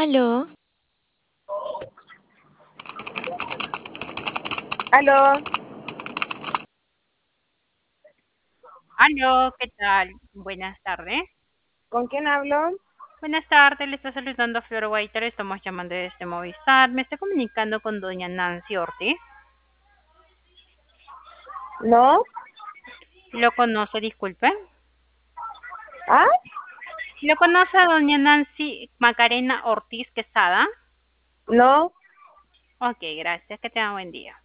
Aló, Aló, Aló, ¿qué tal? Buenas tardes. ¿con quién hablo? Buenas tardes, le está saludando a Flor Guaita, le estamos llamando desde Movistar. Me estoy comunicando con doña Nancy Ortiz. ¿No? ¿Lo conoce, disculpe? ¿Ah? ¿Lo conoce a doña Nancy Macarena Ortiz Quesada? ¿No? Ok, gracias, que tenga buen día.